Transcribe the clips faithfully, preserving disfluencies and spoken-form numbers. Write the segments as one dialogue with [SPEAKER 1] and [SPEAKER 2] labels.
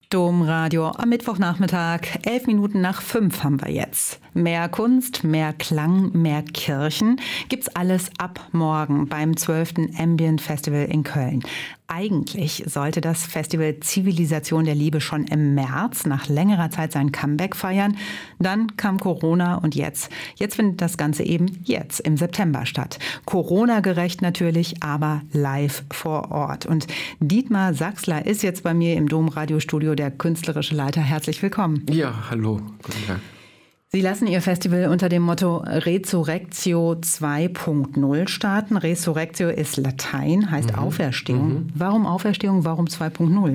[SPEAKER 1] Domradio am Mittwochnachmittag, elf Minuten nach fünf haben wir jetzt. Mehr Kunst, mehr Klang, mehr Kirchen gibt's alles ab morgen beim zwölften Ambient Festival in Köln. Eigentlich sollte das Festival Zivilisation der Liebe schon im März nach längerer Zeit sein Comeback feiern. Dann kam Corona und jetzt. Jetzt findet das Ganze eben jetzt im September statt. Corona-gerecht natürlich, aber live vor Ort. Und Dietmar Sachsler ist jetzt bei mir im Domradiostudio, der künstlerische Leiter. Herzlich willkommen.
[SPEAKER 2] Ja, hallo. Guten Tag.
[SPEAKER 1] Sie lassen Ihr Festival unter dem Motto Resurrectio zwei Punkt null starten. Resurrectio ist Latein, heißt mhm. Auferstehung. Mhm. Warum Auferstehung, warum zwei Punkt null?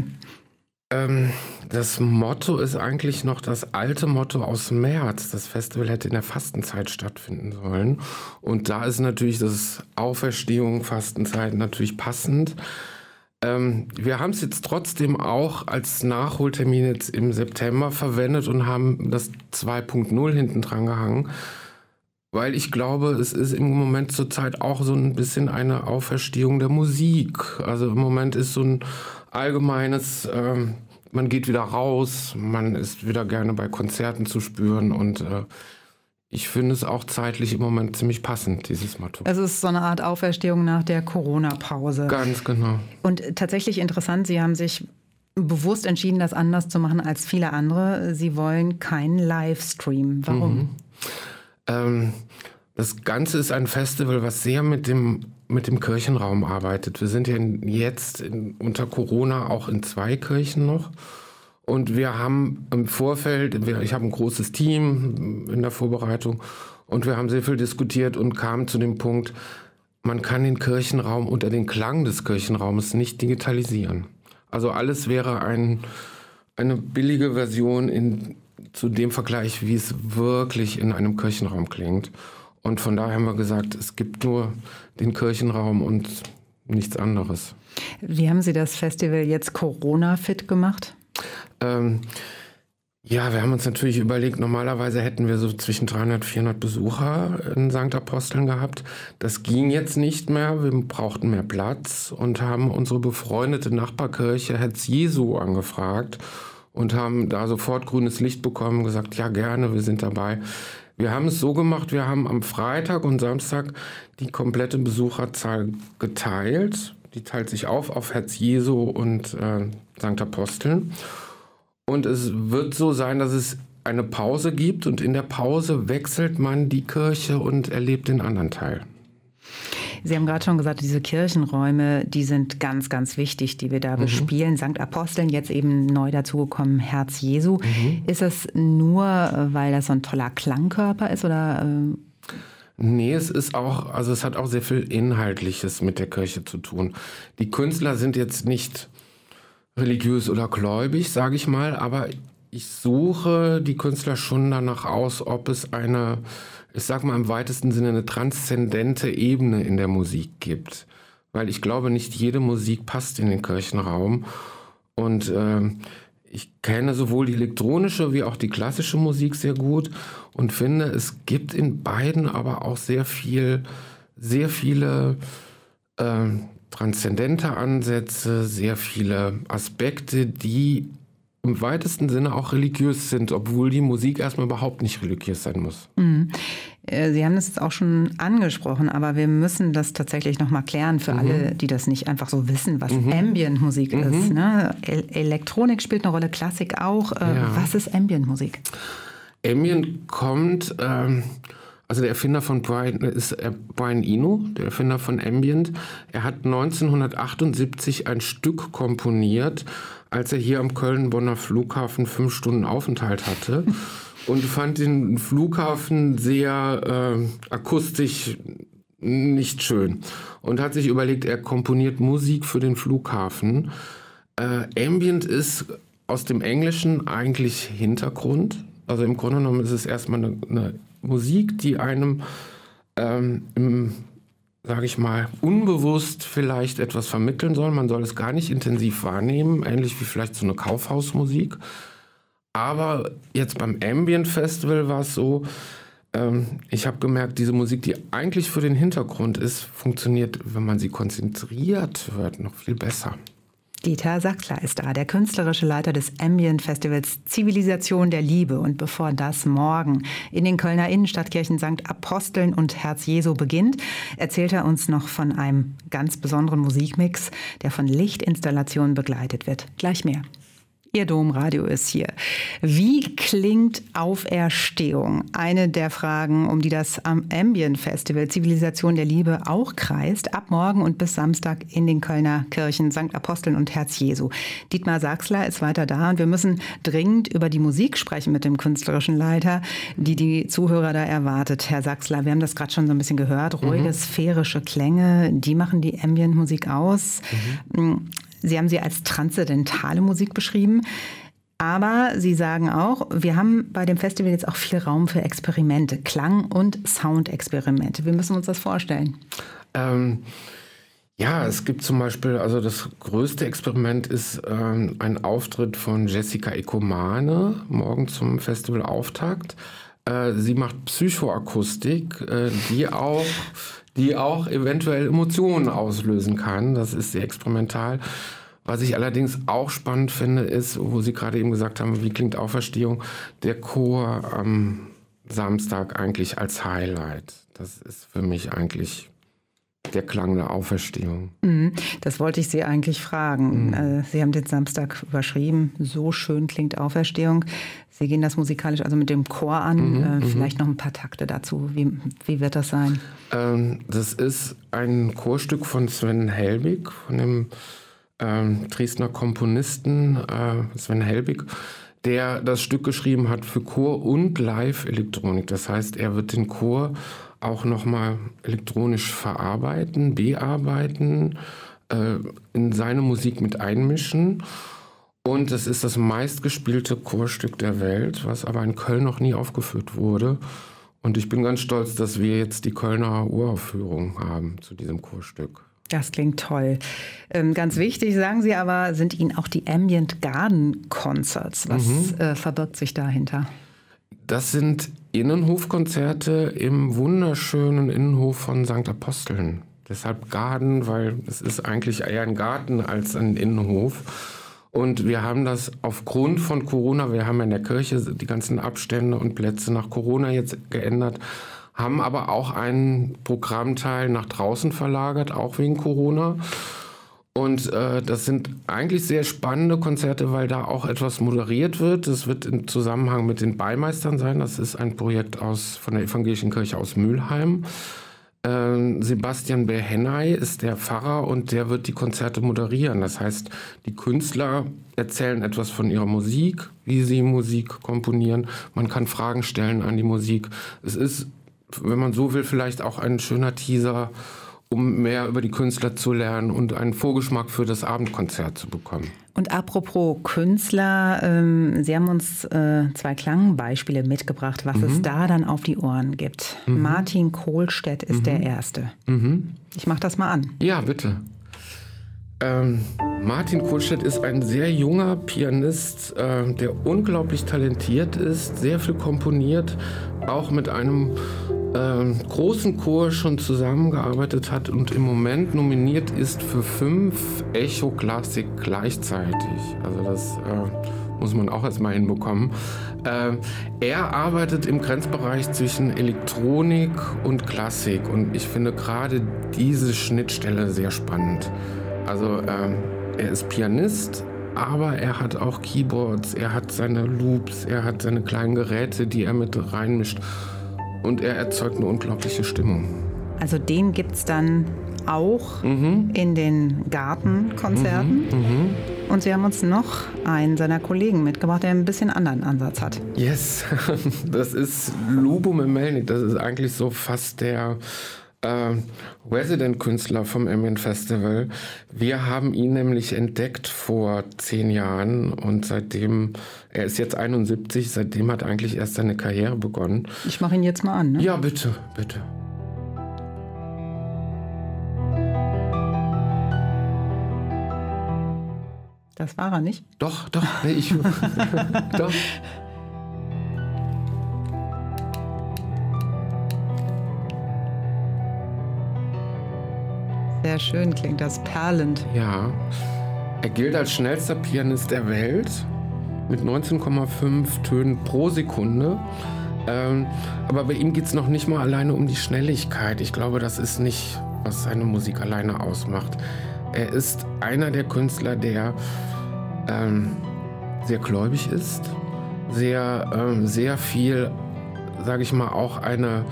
[SPEAKER 2] Ähm, das Motto ist eigentlich noch das alte Motto aus März. Das Festival hätte in der Fastenzeit stattfinden sollen. Und da ist natürlich das Auferstehung, Fastenzeit natürlich passend. Ähm, wir haben es jetzt trotzdem auch als Nachholtermin jetzt im September verwendet und haben das zwei Punkt null hinten dran gehangen, weil ich glaube, es ist im Moment zurzeit auch so ein bisschen eine Auferstehung der Musik. Also im Moment ist so ein allgemeines, ähm, man geht wieder raus, man ist wieder gerne bei Konzerten zu spüren und äh, ich finde es auch zeitlich im Moment ziemlich passend, dieses Motto.
[SPEAKER 1] Es ist so eine Art Auferstehung nach der Corona-Pause.
[SPEAKER 2] Ganz genau.
[SPEAKER 1] Und tatsächlich interessant, Sie haben sich bewusst entschieden, das anders zu machen als viele andere. Sie wollen keinen Livestream. Warum?
[SPEAKER 2] Mhm. Ähm, das Ganze ist ein Festival, was sehr mit dem, mit dem Kirchenraum arbeitet. Wir sind ja jetzt in, unter Corona auch in zwei Kirchen noch. Und wir haben im Vorfeld, ich habe ein großes Team in der Vorbereitung und wir haben sehr viel diskutiert und kamen zu dem Punkt, man kann den Kirchenraum unter den Klang des Kirchenraumes nicht digitalisieren. Also alles wäre ein, eine billige Version in, zu dem Vergleich, wie es wirklich in einem Kirchenraum klingt. Und von daher haben wir gesagt, es gibt nur den Kirchenraum und nichts anderes.
[SPEAKER 1] Wie haben Sie das Festival jetzt Corona-fit gemacht?
[SPEAKER 2] Ähm, ja, wir haben uns natürlich überlegt, normalerweise hätten wir so zwischen dreihundert, vierhundert Besucher in Sankt Aposteln gehabt. Das ging jetzt nicht mehr, wir brauchten mehr Platz und haben unsere befreundete Nachbarkirche Herz Jesu angefragt und haben da sofort grünes Licht bekommen, gesagt, ja gerne, wir sind dabei. Wir haben es so gemacht, wir haben am Freitag und Samstag die komplette Besucherzahl geteilt. Die teilt sich auf auf Herz Jesu und äh, Sankt Aposteln. Und es wird so sein, dass es eine Pause gibt und in der Pause wechselt man die Kirche und erlebt den anderen Teil.
[SPEAKER 1] Sie haben gerade schon gesagt, diese Kirchenräume, die sind ganz, ganz wichtig, die wir da mhm. bespielen. Sankt Aposteln, jetzt eben neu dazugekommen, Herz Jesu. Mhm. Ist das nur, weil das so ein toller Klangkörper ist oder... Äh
[SPEAKER 2] Nee, es ist auch, also es hat auch sehr viel Inhaltliches mit der Kirche zu tun. Die Künstler sind jetzt nicht religiös oder gläubig, sage ich mal, aber ich suche die Künstler schon danach aus, ob es eine, ich sag mal im weitesten Sinne, eine transzendente Ebene in der Musik gibt. Weil ich glaube, nicht jede Musik passt in den Kirchenraum. Und äh, ich kenne sowohl die elektronische wie auch die klassische Musik sehr gut und finde, es gibt in beiden aber auch sehr viel, sehr viele äh, transzendente Ansätze, sehr viele Aspekte, die im weitesten Sinne auch religiös sind, obwohl die Musik erstmal überhaupt nicht religiös sein muss.
[SPEAKER 1] Mhm. Sie haben das jetzt auch schon angesprochen, aber wir müssen das tatsächlich noch mal klären für mhm. alle, die das nicht einfach so wissen, was mhm. Ambient-Musik mhm. ist. Ne? E- Elektronik spielt eine Rolle, Klassik auch. Äh,
[SPEAKER 2] ja.
[SPEAKER 1] Was ist Ambient-Musik?
[SPEAKER 2] Ambient kommt, ähm, also der Erfinder von Brian ist äh, Brian Eno, der Erfinder von Ambient. Er hat neunzehnhundertachtundsiebzig ein Stück komponiert, als er hier am Köln-Bonner Flughafen fünf Stunden Aufenthalt hatte. Und fand den Flughafen sehr äh, akustisch nicht schön. Und hat sich überlegt, er komponiert Musik für den Flughafen. Äh, Ambient ist aus dem Englischen eigentlich Hintergrund. Also im Grunde genommen ist es erstmal eine, eine Musik, die einem, ähm, im, sage ich mal, unbewusst vielleicht etwas vermitteln soll. Man soll es gar nicht intensiv wahrnehmen, ähnlich wie vielleicht so eine Kaufhausmusik. Aber jetzt beim Ambient Festival war es so, ähm, ich habe gemerkt, diese Musik, die eigentlich für den Hintergrund ist, funktioniert, wenn man sie konzentriert hört, noch viel besser.
[SPEAKER 1] Dieter Sachsler ist da, der künstlerische Leiter des Ambient-Festivals Zivilisation der Liebe. Und bevor das morgen in den Kölner Innenstadtkirchen Sankt Aposteln und Herz Jesu beginnt, erzählt er uns noch von einem ganz besonderen Musikmix, der von Lichtinstallationen begleitet wird. Gleich mehr. Ihr Domradio ist hier. Wie klingt Auferstehung? Eine der Fragen, um die das Ambient Festival Zivilisation der Liebe auch kreist. Ab morgen und bis Samstag in den Kölner Kirchen Sankt Aposteln und Herz Jesu. Dietmar Sachsler ist weiter da und wir müssen dringend über die Musik sprechen mit dem künstlerischen Leiter, die die Zuhörer da erwartet. Herr Sachsler, wir haben das gerade schon so ein bisschen gehört. Ruhige, mhm. sphärische Klänge, die machen die Ambient-Musik aus. Mhm. Sie haben sie als transzendentale Musik beschrieben, aber Sie sagen auch, wir haben bei dem Festival jetzt auch viel Raum für Experimente, Klang- und Soundexperimente. Wie müssen wir uns das vorstellen?
[SPEAKER 2] Ähm, ja, es gibt zum Beispiel, also das größte Experiment ist ähm, ein Auftritt von Jessica Ekomane, morgen zum Festivalauftakt. Äh, sie macht Psychoakustik, äh, die auch... die auch eventuell Emotionen auslösen kann. Das ist sehr experimental. Was ich allerdings auch spannend finde, ist, wo Sie gerade eben gesagt haben, wie klingt Auferstehung, der Chor am Samstag eigentlich als Highlight. Das ist für mich eigentlich der Klang der Auferstehung.
[SPEAKER 1] Das wollte ich Sie eigentlich fragen. Mhm. Sie haben den Samstag überschrieben, so schön klingt Auferstehung. Sie gehen das musikalisch also mit dem Chor an. Mhm, äh, vielleicht noch ein paar Takte dazu. Wie, wie wird das sein?
[SPEAKER 2] Ähm, das ist ein Chorstück von Sven Helbig, von dem ähm, Dresdner Komponisten äh, Sven Helbig, der das Stück geschrieben hat für Chor und Live-Elektronik. Das heißt, er wird den Chor auch nochmal elektronisch verarbeiten, bearbeiten, äh, in seine Musik mit einmischen. Und es ist das meistgespielte Chorstück der Welt, was aber in Köln noch nie aufgeführt wurde. Und ich bin ganz stolz, dass wir jetzt die Kölner Uraufführung haben zu diesem Chorstück.
[SPEAKER 1] Das klingt toll. Ähm, ganz wichtig, sagen Sie aber, sind Ihnen auch die Ambient Garden Concerts. Was mhm. äh, verbirgt sich dahinter?
[SPEAKER 2] Das sind Innenhofkonzerte im wunderschönen Innenhof von Sankt Aposteln. Deshalb Garden, weil es ist eigentlich eher ein Garten als ein Innenhof. Und wir haben das aufgrund von Corona, wir haben in der Kirche die ganzen Abstände und Plätze nach Corona jetzt geändert, haben aber auch einen Programmteil nach draußen verlagert, auch wegen Corona. Und äh, das sind eigentlich sehr spannende Konzerte, weil da auch etwas moderiert wird. Das wird im Zusammenhang mit den Beimeistern sein. Das ist ein Projekt aus, von der Evangelischen Kirche aus Mülheim. Äh, Sebastian Behennay ist der Pfarrer und der wird die Konzerte moderieren. Das heißt, die Künstler erzählen etwas von ihrer Musik, wie sie Musik komponieren. Man kann Fragen stellen an die Musik. Es ist, wenn man so will, vielleicht auch ein schöner Teaser, um mehr über die Künstler zu lernen und einen Vorgeschmack für das Abendkonzert zu bekommen.
[SPEAKER 1] Und apropos Künstler, ähm, Sie haben uns äh, zwei Klangbeispiele mitgebracht, was mhm. es da dann auf die Ohren gibt. Mhm. Martin Kohlstedt ist mhm. der Erste. Mhm. Ich mache das mal an.
[SPEAKER 2] Ja, bitte. Ähm, Martin Kohlstedt ist ein sehr junger Pianist, äh, der unglaublich talentiert ist, sehr viel komponiert, auch mit einem äh, großen Chor schon zusammengearbeitet hat und im Moment nominiert ist für fünf Echo Classic gleichzeitig. Also das äh, muss man auch erstmal hinbekommen. Äh, er arbeitet im Grenzbereich zwischen Elektronik und Klassik und ich finde gerade diese Schnittstelle sehr spannend. Also ähm, er ist Pianist, aber er hat auch Keyboards, er hat seine Loops, er hat seine kleinen Geräte, die er mit reinmischt und er erzeugt eine unglaubliche Stimmung.
[SPEAKER 1] Also den gibt es dann auch mhm. in den Gartenkonzerten. Mhm, mhm. Und Sie haben uns noch einen seiner Kollegen mitgebracht, der ein bisschen anderen Ansatz hat.
[SPEAKER 2] Yes, das ist Lubomir Melnik, das ist eigentlich so fast der Äh, Resident-Künstler vom Ambient Festival. Wir haben ihn nämlich entdeckt vor zehn Jahren und seitdem, er ist jetzt einundsiebzig, seitdem hat eigentlich erst seine Karriere begonnen.
[SPEAKER 1] Ich mache ihn jetzt mal an, ne?
[SPEAKER 2] Ja, bitte, bitte.
[SPEAKER 1] Das war er nicht?
[SPEAKER 2] Doch, doch, nee, ich, doch.
[SPEAKER 1] Sehr schön klingt das, perlend.
[SPEAKER 2] Ja, Er gilt als schnellster Pianist der Welt mit neunzehn Komma fünf Tönen pro Sekunde. Ähm, aber bei ihm geht es noch nicht mal alleine um die Schnelligkeit. Ich glaube, das ist nicht, was seine Musik alleine ausmacht. Er ist einer der Künstler, der ähm, sehr gläubig ist, sehr, ähm, sehr viel, sage ich mal, auch eine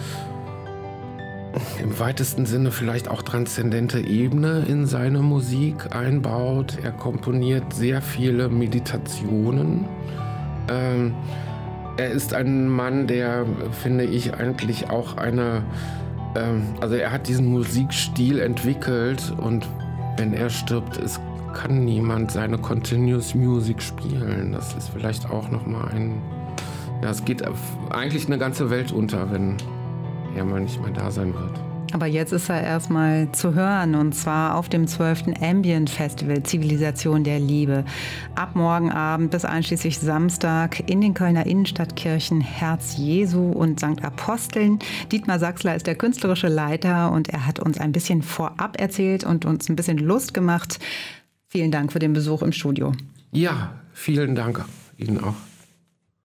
[SPEAKER 2] im weitesten Sinne vielleicht auch transzendente Ebene in seine Musik einbaut. Er komponiert sehr viele Meditationen. Ähm, er ist ein Mann, der, finde ich, eigentlich auch eine, ähm, also er hat diesen Musikstil entwickelt und wenn er stirbt, es kann niemand seine Continuous Music spielen. Das ist vielleicht auch nochmal ein, ja, es geht eigentlich eine ganze Welt unter, wenn er mal nicht mehr da sein wird.
[SPEAKER 1] Aber jetzt ist er erstmal zu hören, und zwar auf dem zwölften Ambient Festival Zivilisation der Liebe. Ab morgen Abend bis einschließlich Samstag in den Kölner Innenstadtkirchen Herz Jesu und Sankt Aposteln. Dietmar Sachsler ist der künstlerische Leiter und er hat uns ein bisschen vorab erzählt und uns ein bisschen Lust gemacht. Vielen Dank für den Besuch im Studio.
[SPEAKER 2] Ja, vielen Dank Ihnen auch.